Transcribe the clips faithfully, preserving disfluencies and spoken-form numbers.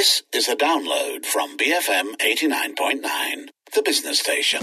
This is a download from B F M eighty-nine point nine, the business station.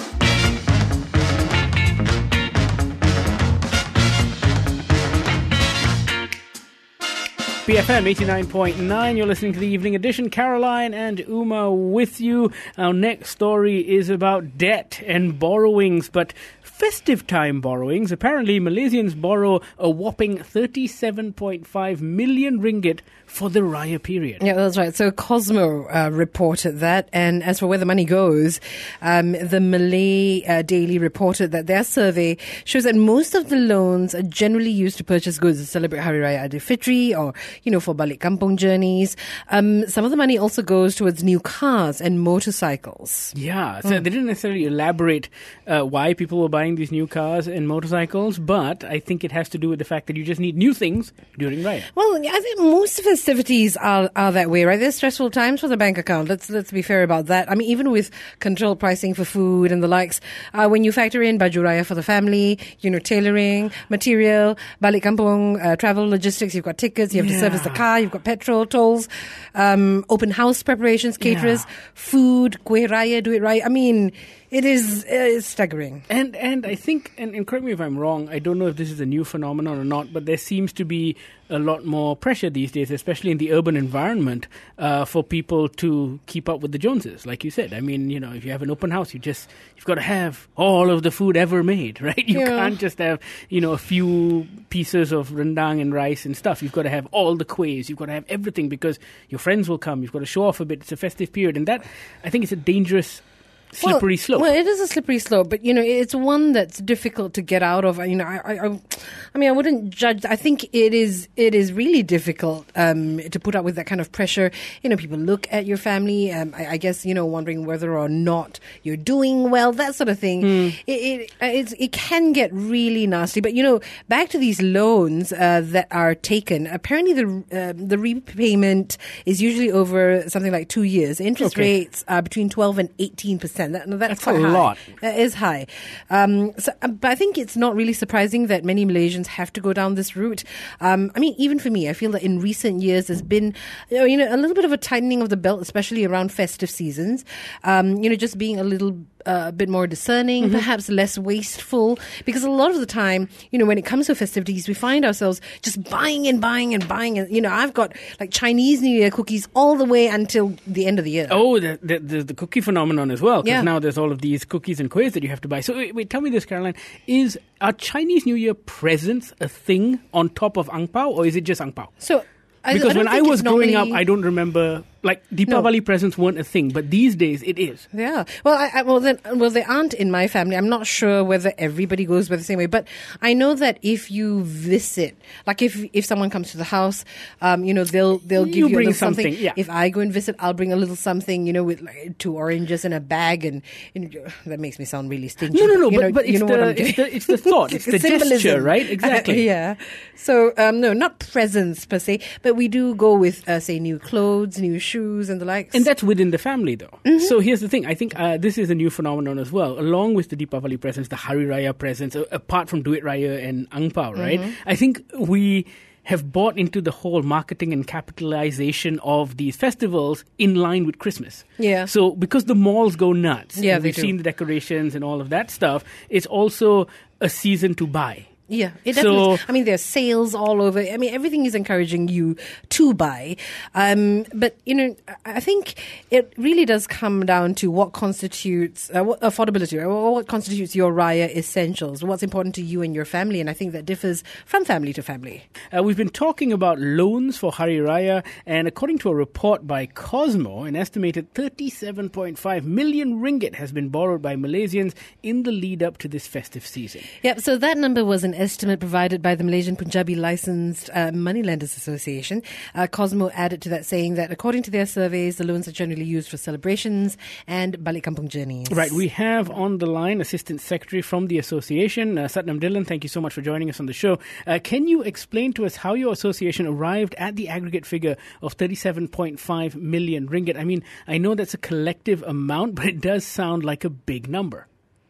B F M eighty-nine point nine, you're listening to the Evening Edition. Caroline and Uma with you. Our next story is about debt and borrowings, but festive time borrowings. Apparently, Malaysians borrow a whopping thirty-seven point five million ringgit for the Raya period. Yeah, that's right. So Cosmo uh, reported that. And as for where the money goes, um, the Malay uh, Daily reported that their survey shows that most of the loans are generally used to purchase goods to celebrate Hari Raya Aidilfitri or, you know, for balik kampung journeys. Um, some of the money also goes towards new cars and motorcycles. Yeah, so Mm. they didn't necessarily elaborate uh, why people were buying these new cars and motorcycles, but I think it has to do with the fact that you just need new things during Raya. Well, I think most festivities are, are that way, right? There's stressful times for the bank account. Let's let's be fair about that. I mean, even with controlled pricing for food and the likes, uh, when you factor in baju raya for the family, you know, tailoring, material, balik kampung, uh, travel logistics, you've got tickets, you have Yeah. to service the car, you've got petrol, tolls, um, open house preparations, caterers, Yeah. food, kueh raya, do it right. I mean, it is uh, it's staggering. And and I think, and, and correct me if I'm wrong, I don't know if this is a new phenomenon or not, but there seems to be a lot more pressure these days, especially in the urban environment, uh, for people to keep up with the Joneses, like you said. I mean, you know, if you have an open house, you just, you've got to have all of the food ever made, right? You Yeah. can't just have, you know, a few pieces of rendang and rice and stuff. You've got to have all the kuehs. You've got to have everything because your friends will come. You've got to show off a bit. It's a festive period. And that, I think it's a dangerous slippery well, slope. Well, it is a slippery slope, but you know, it's one that's difficult to get out of. You know, I, I, I, I mean, I wouldn't judge. I think it is, it is really difficult um, to put up with that kind of pressure. You know, people look at your family. Um, I, I guess you know, wondering whether or not you're doing well, that sort of thing. Mm. It, it, it's, it can get really nasty. But you know, back to these loans uh, that are taken. Apparently, the uh, the repayment is usually over something like two years. Interest Okay. rates are between twelve and eighteen percent. That, no, that's, That's quite a high. lot. That is high. Um, so, uh, but I think it's not really surprising that many Malaysians have to go down this route. Um, I mean, even for me, I feel that in recent years there's been, you know, you know, a little bit of a tightening of the belt, especially around festive seasons. Um, you know, just being a little uh, a bit more discerning, Mm-hmm. perhaps less wasteful, because a lot of the time, you know, when it comes to festivities, we find ourselves just buying and buying and buying. And, you know, I've got like Chinese New Year cookies all the way until the end of the year. Oh, the, the, the, the cookie phenomenon as well, because Yeah. now there's all of these cookies and kuehs that you have to buy. So wait, wait, tell me this, Caroline. Is are Chinese New Year presents a thing on top of ang pao, or is it just ang pao? So, I, Because I don't when I think was it's growing up, normally- I don't remember, like, Deepavali presents weren't a thing, but these days it is. Yeah. Well, I, I, well, then, well, they aren't in my family. I'm not sure whether everybody goes by the same way, but I know that if you visit, like if if someone comes to the house, um, you know, they'll they'll give You you, bring a little something. something, yeah. If I go and visit, I'll bring a little something, you know, with like two oranges and a bag, and you know, that makes me sound really stingy. No, no, no, you but, know, but you it's, know what I'm the, it's, getting. the, it's the thought, it's the Symbolism. gesture, right? Exactly. yeah. So, um, no, not presents per se, but we do go with, uh, say, new clothes, new shoes, and the likes. And that's within the family, though. Mm-hmm. So here's the thing. I think uh, this is a new phenomenon as well. Along with the Deepavali presents, the Hari Raya presents, uh, apart from Duit Raya and Ang Pao, right? Mm-hmm. I think we have bought into the whole marketing and capitalization of these festivals in line with Christmas. Yeah. So because the malls go nuts, Yeah, and they we've do. seen the decorations and all of that stuff, it's also a season to buy. Yeah, it So- definitely. I mean, there's sales all over. I mean, everything is encouraging you to buy. Um, but you know, I I think it really does come down to what constitutes uh, what affordability, or what constitutes your Raya essentials. What's important to you and your family, and I think that differs from family to family. Uh, we've been talking about loans for Hari Raya, and according to a report by Cosmo, an estimated thirty-seven point five million ringgit has been borrowed by Malaysians in the lead up to this festive season. Yep. So that number was an estimate provided by the Malaysian Punjabi Licensed uh, Moneylenders Association. Uh, Cosmo added to that, saying that according to their surveys, the loans are generally used for celebrations and balik kampung journeys. Right, we have on the line Assistant Secretary from the association, uh, Satnam Dhillon. Thank you so much for joining us on the show. Uh, can you explain to us how your association arrived at the aggregate figure of thirty-seven point five million ringgit? I mean, I know that's a collective amount, but it does sound like a big number.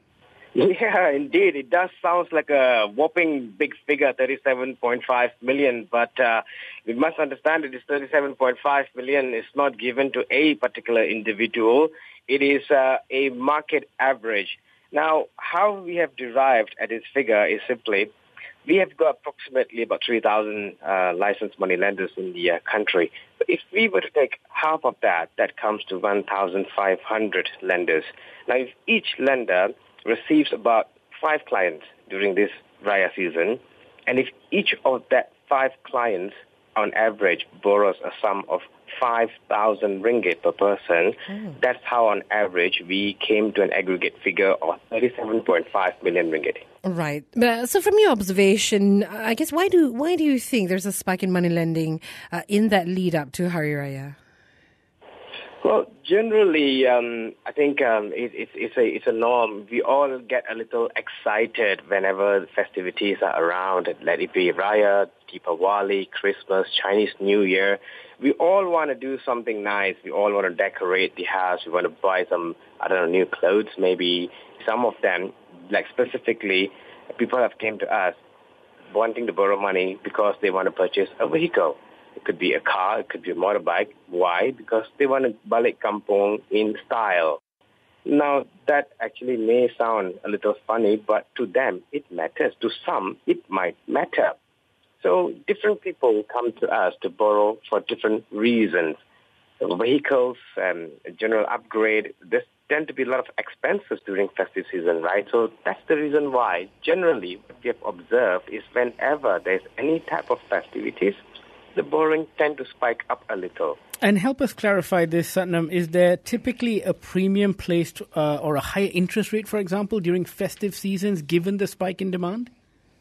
Yeah, indeed. It does sound like a whopping big figure, thirty-seven point five million. But uh, we must understand that this thirty-seven point five million is not given to a particular individual. It is uh, a market average. Now, how we have derived at this figure is simply, we have got approximately about three thousand uh, licensed money lenders in the uh, country. So if we were to take half of that, that comes to one thousand five hundred lenders. Now, if each lender receives about five clients during this Raya season, and if each of that five clients on average borrows a sum of five thousand ringgit per person, mm. that's how on average we came to an aggregate figure of thirty-seven point five million ringgit. Right. Uh, so from your observation, I guess why do why do you think there's a spike in money lending uh, in that lead up to Hari Raya? Well, generally, um, I think um, it, it's, it's a it's a norm. We all get a little excited whenever the festivities are around. Let it be Raya, Deepawali, Christmas, Chinese New Year. We all want to do something nice. We all want to decorate the house. We want to buy some, I don't know, new clothes. Maybe some of them, like specifically, people have came to us wanting to borrow money because they want to purchase a vehicle. It could be a car, it could be a motorbike. Why? Because they want to balik kampung in style. Now, that actually may sound a little funny, but to them, it matters. To some, it might matter. So different people come to us to borrow for different reasons. Vehicles, um, general upgrade, there tend to be a lot of expenses during festive season, right? So that's the reason why, generally, what we have observed is whenever there's any type of festivities, the borrowing tend to spike up a little. And help us clarify this, Satnam. Is there typically a premium placed uh, or a higher interest rate, for example, during festive seasons, given the spike in demand?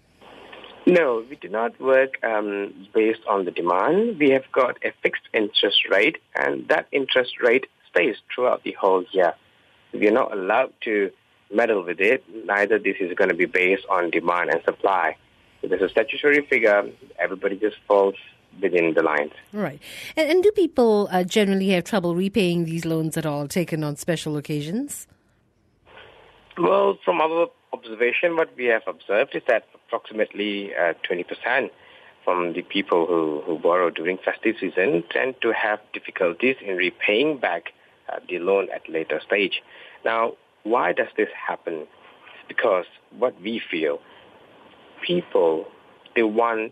No, we do not work um, based on the demand. We have got a fixed interest rate, and that interest rate stays throughout the whole year. We are not allowed to meddle with it. Neither this is going to be based on demand and supply. So there's a statutory figure. Everybody just falls within the lines. Right. And, and do people uh, generally have trouble repaying these loans at all, taken on special occasions? Well, from our observation, what we have observed is that approximately uh, twenty percent from the people who, who borrow during festive season tend to have difficulties in repaying back uh, the loan at later stage. Now, why does this happen? It's because what we feel, people, they want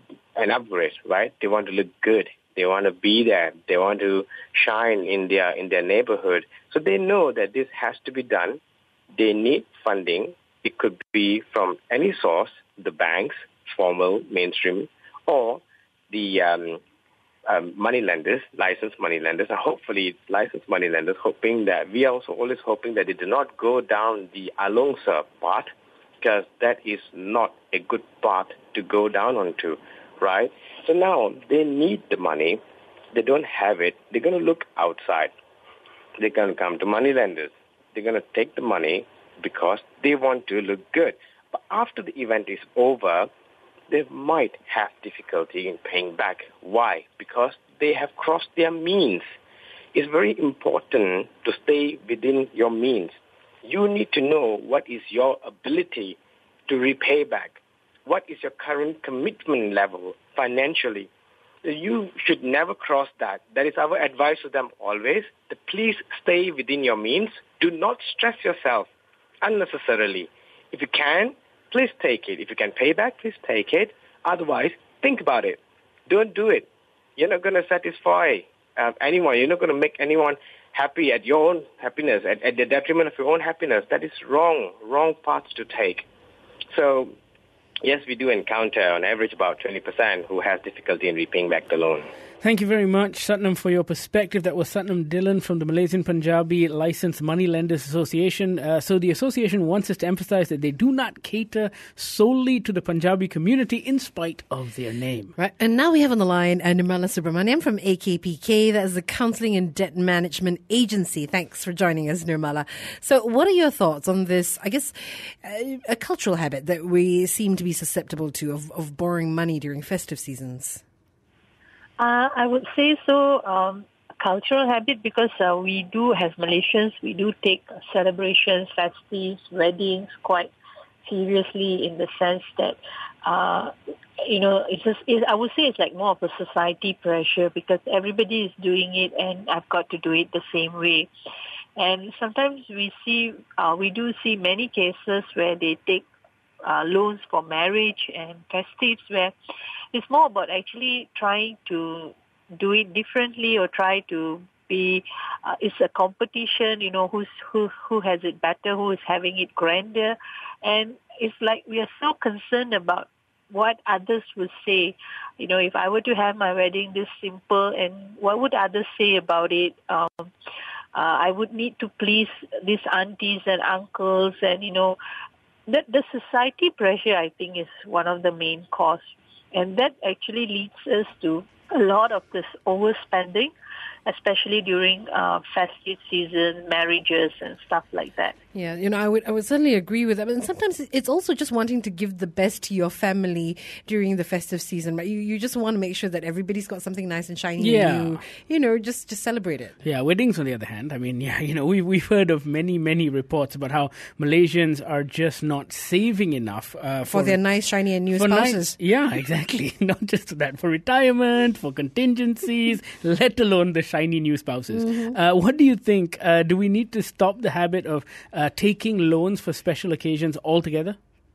an upgrade, right? They want to look good. They want to be there. They want to shine in their in their neighborhood. So they know that this has to be done. They need funding. It could be from any source, the banks, formal, mainstream, or the um, um, money lenders, licensed money lenders, and hopefully licensed money lenders, hoping that, we are also always hoping that they do not go down the Alongsa path, because that is not a good path to go down onto. Right? So now they need the money. They don't have it. They're going to look outside. They're going to come to money lenders. They're going to take the money because they want to look good. But after the event is over, they might have difficulty in paying back. Why? Because they have crossed their means. It's very important to stay within your means. You need to know what is your ability to repay back. What is your current commitment level financially? You should never cross that. That is our advice to them always. That please stay within your means. Do not stress yourself unnecessarily. If you can, please take it. If you can pay back, please take it. Otherwise, think about it. Don't do it. You're not going to satisfy uh, anyone. You're not going to make anyone happy at your own happiness, at, at the detriment of your own happiness. That is wrong, wrong path to take. So, yes, we do encounter on average about twenty percent who has difficulty in repaying back the loan. Thank you very much, Satnam, for your perspective. That was Satnam Dhillon from the Malaysian Punjabi Licensed Money Lenders Association. Uh, so the association wants us to emphasize that they do not cater solely to the Punjabi community in spite of their name. Right. And now we have on the line uh, Nirmala Subramaniam from A K P K. That is the Counselling and Debt Management Agency. Thanks for joining us, Nirmala. So what are your thoughts on this, I guess, uh, a cultural habit that we seem to be susceptible to of, of borrowing money during festive seasons? Uh, I would say so. Um, cultural habit because uh, we do, as Malaysians, we do take celebrations, festivities, weddings quite seriously in the sense that, uh, you know, it's just, it, I would say it's like more of a society pressure because everybody is doing it and I've got to do it the same way. And sometimes we see, uh, we do see many cases where they take uh, loans for marriage and festives where it's more about actually trying to do it differently or try to be, uh, it's a competition, you know, who's, who, who has it better, who is having it grander. And it's like we are so concerned about what others will say. You know, if I were to have my wedding this simple and what would others say about it? Um, uh, I would need to please these aunties and uncles and, you know, the, the society pressure, I think, is one of the main cause. And that actually leads us to a lot of this overspending, especially during uh, festive season, marriages and stuff like that. Yeah, you know, I would I would certainly agree with that. And sometimes it's also just wanting to give the best to your family during the festive season, right? You you just want to make sure that everybody's got something nice and shiny. Yeah. And you, you know, just, just celebrate it. Yeah, weddings on the other hand, I mean, yeah, you know, we, we've heard of many, many reports about how Malaysians are just not saving enough. Uh, For, for their nice, shiny and new for spouses. nice, yeah, exactly. Not just that, for retirement, for contingencies, let alone the shiny new spouses. Mm-hmm. Uh, what do you think? Uh, do we need to stop the habit of uh, taking loans for special occasions altogether?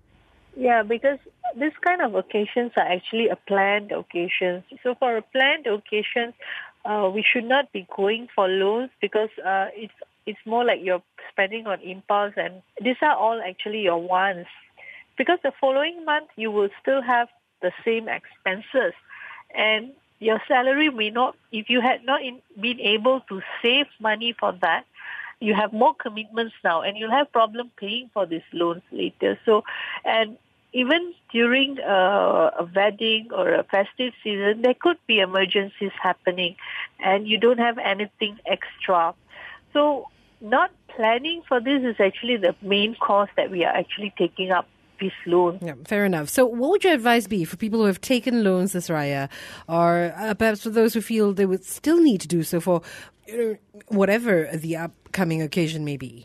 Yeah, because this kind of occasions are actually a planned occasions. So for a planned occasion, uh, we should not be going for loans because uh, it's it's more like you're spending on impulse, and these are all actually your wants. Because the following month you will still have the same expenses, and your salary may not, if you had not in, been able to save money for that, you have more commitments now and you'll have problem paying for these loans later. So, and even during uh, a wedding or a festive season, there could be emergencies happening and you don't have anything extra. So not planning for this is actually the main cost that we are actually taking up this loan. Yeah, fair enough. So what would your advice be for people who have taken loans this Raya, or uh, perhaps for those who feel they would still need to do so for you know, whatever the upcoming occasion may be?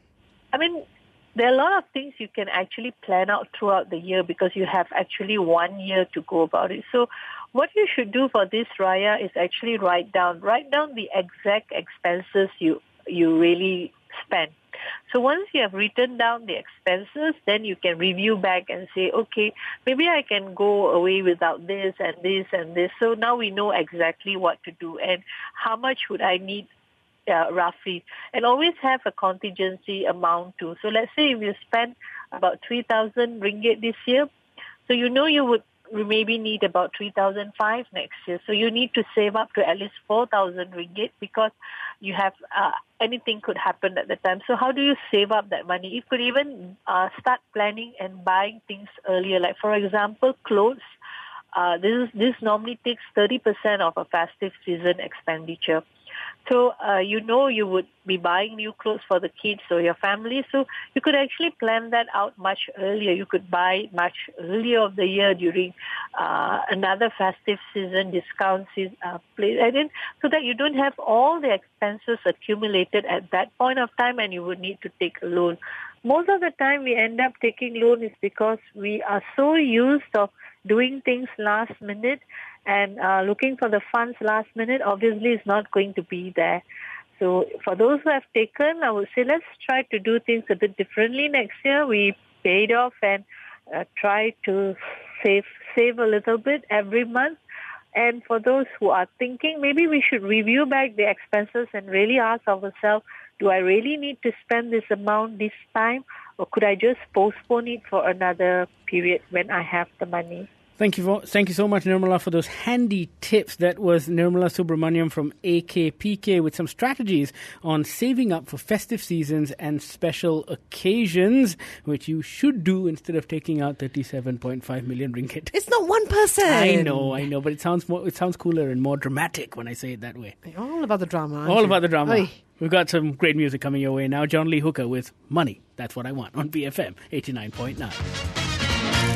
I mean, there are a lot of things you can actually plan out throughout the year because you have actually one year to go about it. So what you should do for this Raya is actually write down, write down the exact expenses you you really spend. So once you have written down the expenses, then you can review back and say, okay, maybe I can go away without this and this and this. So now we know exactly what to do and how much would I need uh, roughly. And always have a contingency amount too. So let's say if you spend about three thousand ringgit this year, so you know you would maybe need about three thousand five next year. So you need to save up to at least four thousand ringgit because you have uh, anything could happen at the time. So how do you save up that money? You could even uh, start planning and buying things earlier. Like for example, clothes. Uh, this is, this normally takes thirty percent of a festive season expenditure. So uh, you know you would be buying new clothes for the kids or your family. So you could actually plan that out much earlier. You could buy much earlier of the year during uh, another festive season discounts, uh, place, and then so that you don't have all the expenses accumulated at that point of time, and you would need to take a loan. Most of the time, we end up taking loan is because we are so used of doing things last minute. And uh, looking for the funds last minute, obviously, is not going to be there. So for those who have taken, I would say let's try to do things a bit differently next year. We paid off and uh, try to save save a little bit every month. And for those who are thinking, maybe we should review back the expenses and really ask ourselves, do I really need to spend this amount this time? Or could I just postpone it for another period when I have the money? Thank you, for, thank you so much, Nirmala, for those handy tips. That was Nirmala Subramaniam from A K P K with some strategies on saving up for festive seasons and special occasions, which you should do instead of taking out thirty-seven point five million ringgit. It's not one person. I know, I know, but it sounds more, it sounds cooler and more dramatic when I say it that way. All about the drama. Aren't All you? about the drama. Oy. We've got some great music coming your way now. John Lee Hooker with Money. That's What I Want on B F M eighty-nine point nine.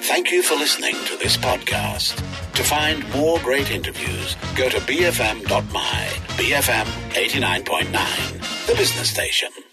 Thank you for listening to this podcast. To find more great interviews, go to b f m dot m y. B F M eighty-nine point nine, the business station.